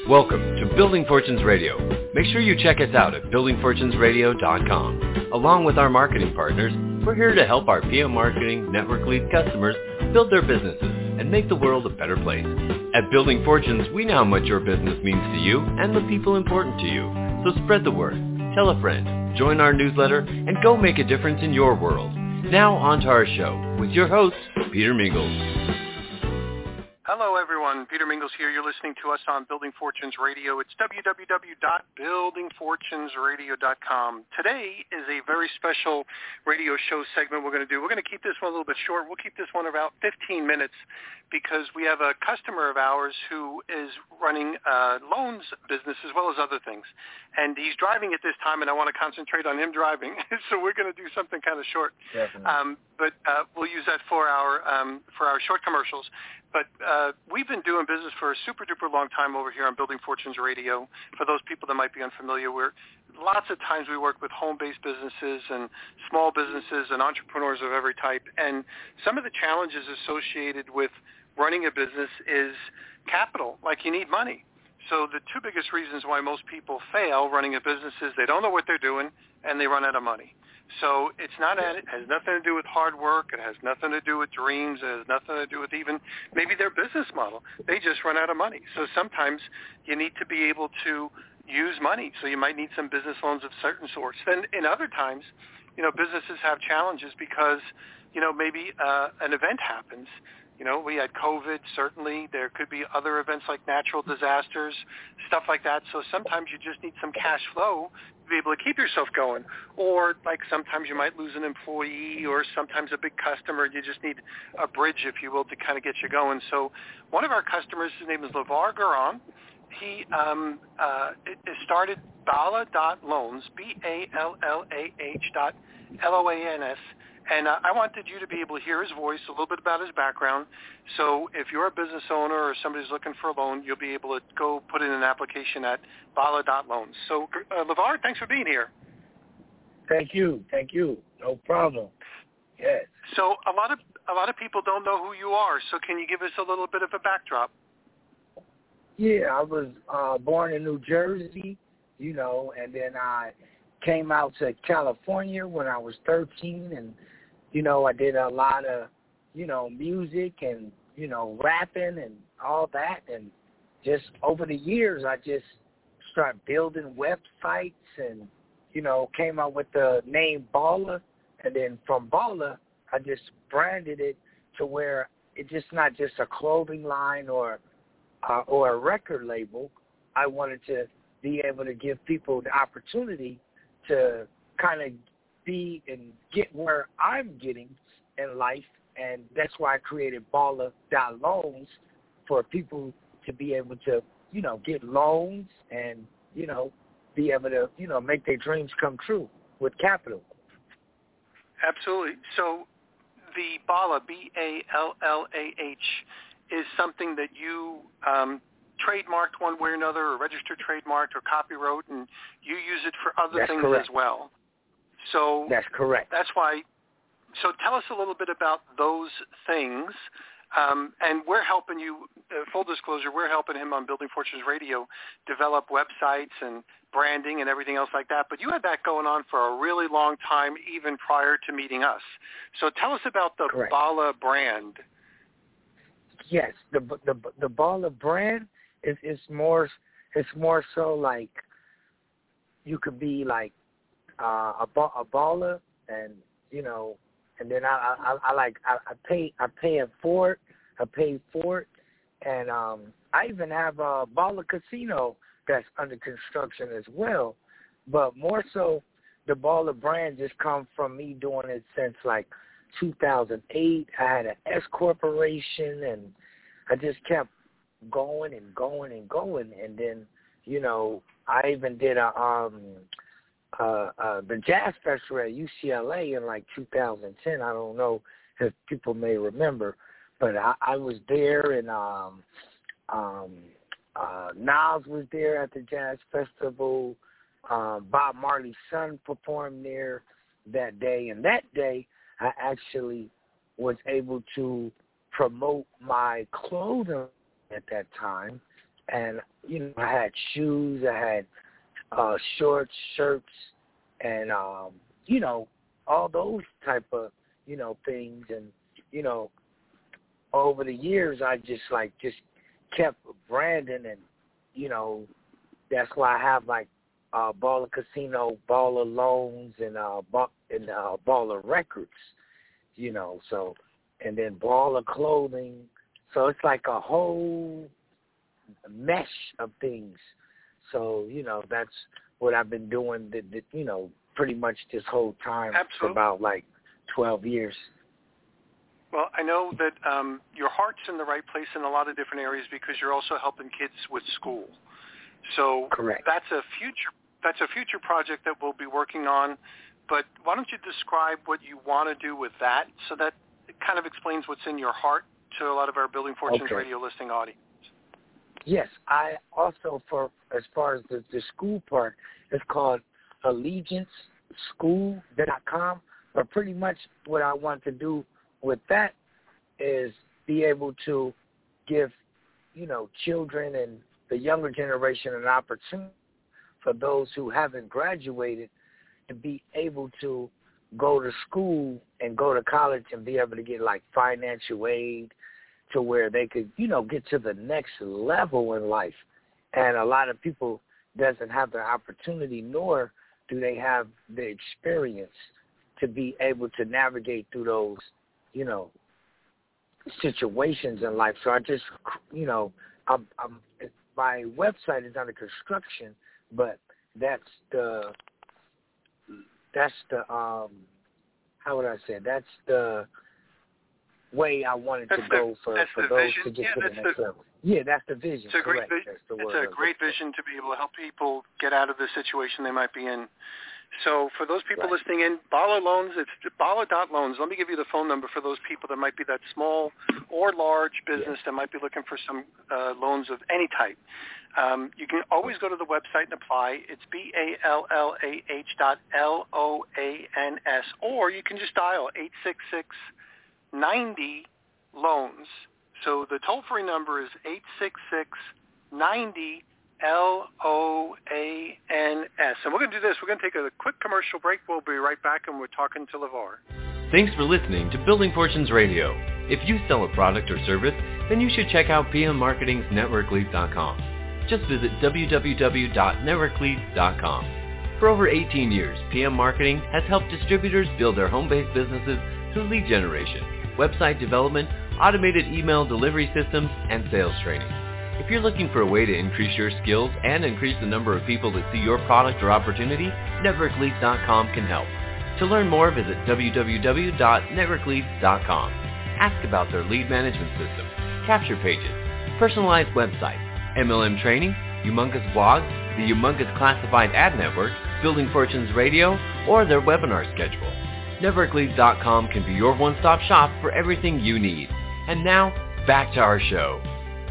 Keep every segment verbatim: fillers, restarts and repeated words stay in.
Welcome to Building Fortunes Radio. Make sure you check us out at building fortunes radio dot com. Along with our marketing partners, we're here to help our P M Marketing Network Lead customers build their businesses and make the world a better place. At Building Fortunes, we know how much your business means to you and the people important to you. So spread the word, tell a friend, join our newsletter, and go make a difference in your world. Now on to our show with your host, Peter Mingles. Hello, everyone. Peter Mingles here. You're listening to us on Building Fortunes Radio. It's w w w dot building fortunes radio dot com. Today is a very special radio show segment we're going to do. We're going to keep this one a little bit short. We'll keep this one about fifteen minutes because we have a customer of ours who is running a loans business as well as other things. And he's driving at this time, and I want to concentrate on him driving. So we're going to do something kind of short. Um, but uh, we'll use that for our, um, for our short commercials. But uh, we've been doing business for a super-duper long time over here on Building Fortunes Radio. For those people that might be unfamiliar, we're lots of times we work with home-based businesses and small businesses and entrepreneurs of every type. And some of the challenges associated with running a business is capital, like you need money. So the two biggest reasons why most people fail running a business is they don't know what they're doing and they run out of money. So it's not, it has nothing to do with hard work. It has nothing to do with dreams. It has nothing to do with even maybe their business model. They just run out of money. So sometimes you need to be able to use money. So you might need some business loans of certain sorts. Then in other times, you know, businesses have challenges because, you know, maybe uh, an event happens. You know, we had COVID, certainly. There could be other events like natural disasters, stuff like that. So sometimes you just need some cash flow to be able to keep yourself going. Or like sometimes you might lose an employee or sometimes a big customer. You just need a bridge, if you will, to kind of get you going. So one of our customers, his name is LeVar Garon. He um, uh, it, it started Balla dot loans, B A L L A H dot L O A N S. And uh, I wanted you to be able to hear his voice, a little bit about his background. So if you're a business owner or somebody's looking for a loan, you'll be able to go put in an application at Balla dot loans. So, uh, LeVar, thanks for being here. Thank you. Thank you. No problem. Yes. So a lot of a lot of people don't know who you are. So can you give us a little bit of a backdrop? Yeah, I was uh, born in New Jersey, you know, and then I came out to California when I was thirteen, and you know, I did a lot of, you know, music and, you know, rapping and all that. And just over the years, I just started building websites and, you know, came out with the name Balla. And then from Balla, I just branded it to where it's just not just a clothing line or, uh, or a record label. I wanted to be able to give people the opportunity to kind of be and get where I'm getting in life, and that's why I created Balla dot loans for people to be able to, you know, get loans and, you know, be able to, you know, make their dreams come true with capital. Absolutely. So the Balla, B A L L A H, is something that you um, trademarked one way or another, or registered trademarked or copyright, and you use it for other That's things correct. as well. So that's correct. That's why. So tell us a little bit about those things, um, and we're helping you. Uh, full disclosure, we're helping him on Building Fortunes Radio develop websites and branding and everything else like that. But you had that going on for a really long time, even prior to meeting us. So tell us about the Correct. Balla brand. Yes, the the the Balla brand is is more it's more so like you could be like. Uh, a, ba- a baller, and you know, and then I, I, I like I, I pay I pay it for it. I pay for it, and um, I even have a Balla Casino that's under construction as well. But more so, the Balla brand just comes from me doing it since like two thousand eight. I had an S corporation, and I just kept going and going and going, and then you know, I even did a um. Uh, uh, the Jazz Festival at U C L A in like two thousand ten. I don't know if people may remember, but I, I was there, and um, um, uh, Nas was there at the Jazz Festival. Um, Bob Marley's son performed there that day, and that day I actually was able to promote my clothing at that time, and you know, I had shoes, I had uh, shorts, shirts, and um, you know, all those type of you know things, and you know, over the years, I just like just kept branding, and you know, that's why I have like uh, Baller Casino, Baller Loans, and uh, ba- and uh, Baller Records, you know. So, and then Baller Clothing. So it's like a whole mesh of things. So you know, that's what I've been doing. The, the, you know, pretty much this whole time Absolutely. for about like twelve years. Well, I know that um, your heart's in the right place in a lot of different areas because you're also helping kids with school. So Correct. that's a future that's a future project that we'll be working on. But why don't you describe what you want to do with that so that it kind of explains what's in your heart to a lot of our Building Fortunes Okay. radio listening audience. Yes, I also, for as far as the, the school part, it's called allegiance school dot com. But pretty much what I want to do with that is be able to give, you know, children and the younger generation an opportunity for those who haven't graduated to be able to go to school and go to college and be able to get like financial aid to where they could, you know, get to the next level in life. And a lot of people doesn't have the opportunity, nor do they have the experience to be able to navigate through those, you know, situations in life. So I just, you know, I'm, I'm, my website is under construction, but that's the, that's the, um, how would I say, that's the way I wanted that's to the, go for, for those vision. to get yeah, to the that's next the, level. Yeah, that's the vision. It's a great, Correct. That's the it's word. a great vision to be able to help people get out of the situation they might be in. So for those people Right. listening in, Baller Loans, it's baller dot loans. Let me give you the phone number for those people that might be that small or large business yes. that might be looking for some uh, loans of any type. Um, you can always go to the website and apply. It's B A L L A H dot L O A N S, or you can just dial eight six six, nine zero, loans. So the toll-free number is eight six six, nine zero, L O A N S. And we're going to do this. We're going to take a quick commercial break. We'll be right back, and we're talking to LeVar. Thanks for listening to Building Fortunes Radio. If you sell a product or service, then you should check out P M Marketing's network leads dot com. Just visit w w w dot network leads dot com. For over eighteen years, P M Marketing has helped distributors build their home-based businesses through lead generation, website development, automated email delivery systems, and sales training. If you're looking for a way to increase your skills and increase the number of people that see your product or opportunity, network leads dot com can help. To learn more, visit w w w dot network leads dot com. Ask about their lead management system, capture pages, personalized website, M L M training, Humongous blogs, the Humongous Classified Ad Network, Building Fortunes Radio, or their webinar schedule. network leads dot com can be your one-stop shop for everything you need. And now, back to our show.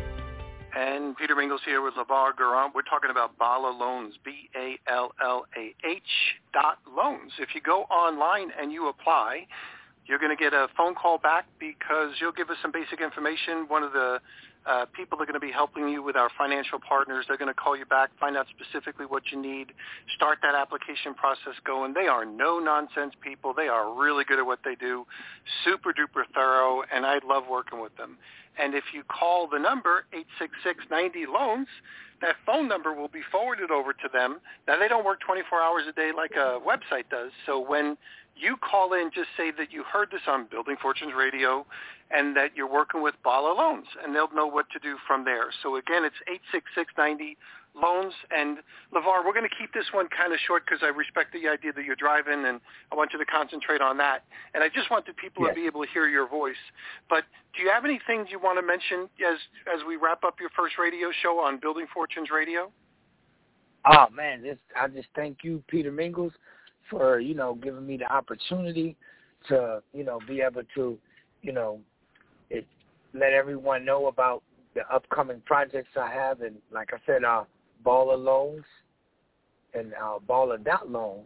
And Peter Mingles here with LeVar Garant. We're talking about Baller Loans, B A L L A H dot loans. If you go online and you apply, you're going to get a phone call back because you'll give us some basic information. One of the uh, people that are going to be helping you with our financial partners, they're going to call you back, find out specifically what you need, start that application process going. They are no-nonsense people. They are really good at what they do, super-duper thorough, and I love working with them. And if you call the number, eight six six, nine zero, loans, that phone number will be forwarded over to them. Now, they don't work twenty-four hours a day like a website does. So when you call in, just say that you heard this on Building Fortunes Radio and that you're working with Baller Loans, and they'll know what to do from there. So, again, it's eight six six, nine zero, loans. And, LeVar, we're going to keep this one kind of short because I respect the idea that you're driving, and I want you to concentrate on that. And I just wanted people yes. to be able to hear your voice. But do you have any things you want to mention as as we wrap up your first radio show on Building Fortunes Radio? Oh, man, this, I just thank you, Peter Mingles, for, you know, giving me the opportunity to, you know, be able to, you know, it, let everyone know about the upcoming projects I have. And like I said, uh, Baller Loans and uh, baller dot loans,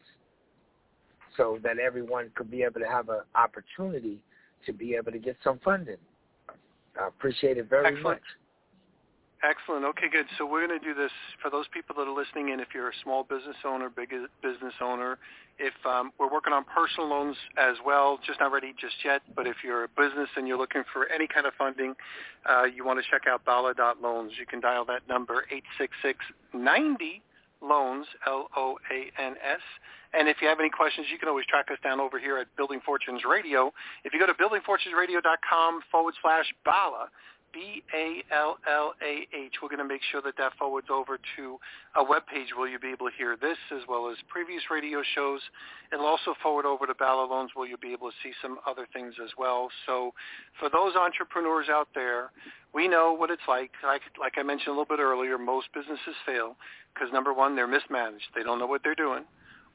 so that everyone could be able to have an opportunity to be able to get some funding. I appreciate it very Excellent. much. Excellent. Okay, good. So we're going to do this for those people that are listening in. If you're a small business owner, big business owner, if um, we're working on personal loans as well, just not ready just yet, but if you're a business and you're looking for any kind of funding, uh, you want to check out Bala dot loans. You can dial that number, eight six six, nine zero, loans, L O A N S. And if you have any questions, you can always track us down over here at Building Fortunes Radio. If you go to building fortunes radio dot com forward slash Bala, B A L L A H. We're going to make sure that that forwards over to a web page where you'll be able to hear this as well as previous radio shows. It'll also forward over to Bala Loans where you'll be able to see some other things as well. So for those entrepreneurs out there, we know what it's like. Like, like I mentioned a little bit earlier, most businesses fail because, number one, they're mismanaged. They don't know what they're doing,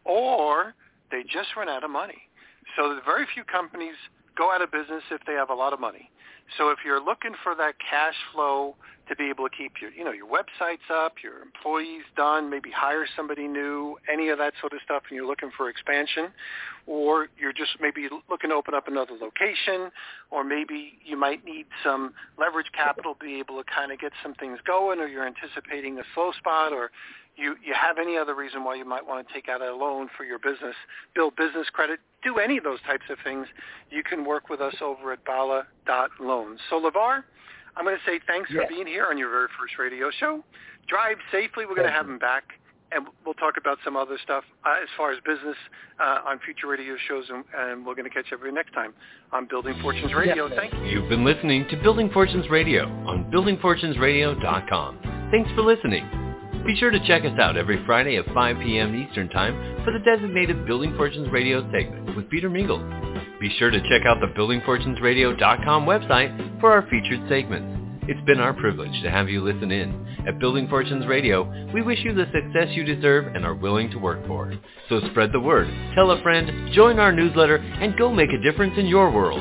or they just run out of money. So very few companies go out of business if they have a lot of money. So if you're looking for that cash flow to be able to keep your, you know, your websites up, your employees done, maybe hire somebody new, any of that sort of stuff, and you're looking for expansion, or you're just maybe looking to open up another location, or maybe you might need some leverage capital to be able to kind of get some things going, or you're anticipating a slow spot, or you, you have any other reason why you might want to take out a loan for your business, build business credit, do any of those types of things, you can work with us over at Bala dot loans. So, LeVar, I'm going to say thanks yes. for being here on your very first radio show. Drive safely. We're going to have him back, and we'll talk about some other stuff uh, as far as business uh, on future radio shows, and, and we're going to catch everybody next time on Building Fortunes Radio. Yes. Thank you. You've been listening to Building Fortunes Radio on building fortunes radio dot com. Thanks for listening. Be sure to check us out every Friday at five p.m. Eastern Time for the designated Building Fortunes Radio segment with Peter Mingle. Be sure to check out the building fortunes radio dot com website for our featured segments. It's been our privilege to have you listen in. At Building Fortunes Radio, we wish you the success you deserve and are willing to work for. So spread the word, tell a friend, join our newsletter, and go make a difference in your world.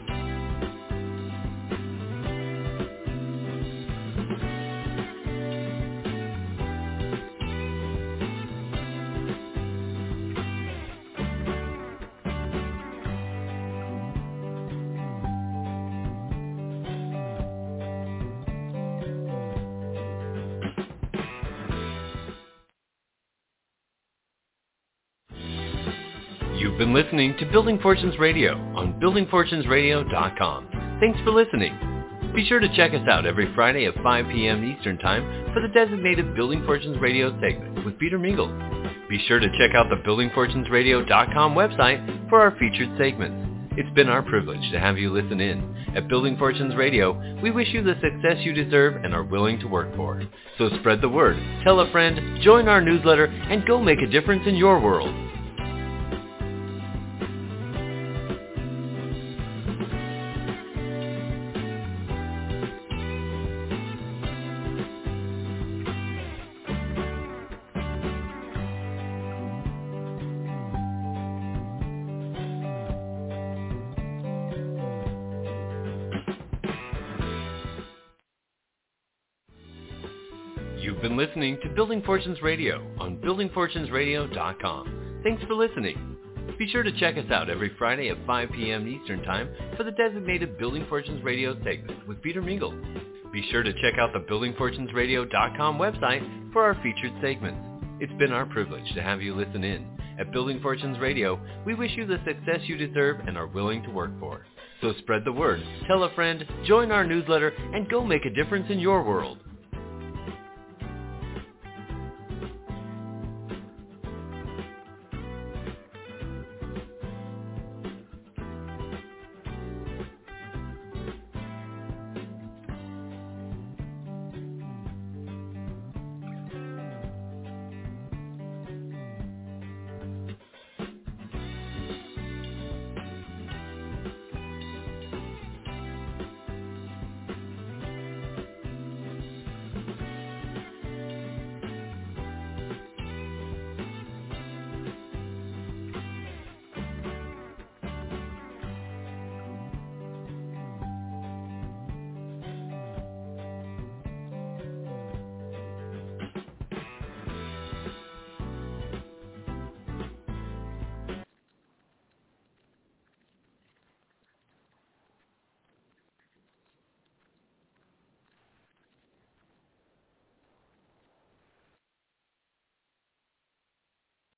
You've been listening to Building Fortunes Radio on building fortunes radio dot com. Thanks for listening. Be sure to check us out every Friday at five p.m. Eastern Time for the designated Building Fortunes Radio segment with Peter Mingle. Be sure to check out the building fortunes radio dot com website for our featured segments. It's been our privilege to have you listen in. At Building Fortunes Radio, we wish you the success you deserve and are willing to work for. So spread the word, tell a friend, join our newsletter, and go make a difference in your world. You've been listening to Building Fortunes Radio on building fortunes radio dot com. Thanks for listening. Be sure to check us out every Friday at five p.m. Eastern Time for the designated Building Fortunes Radio segment with Peter Mingle. Be sure to check out the building fortunes radio dot com website for our featured segments. It's been our privilege to have you listen in. At Building Fortunes Radio, we wish you the success you deserve and are willing to work for. So spread the word, tell a friend, join our newsletter, and go make a difference in your world.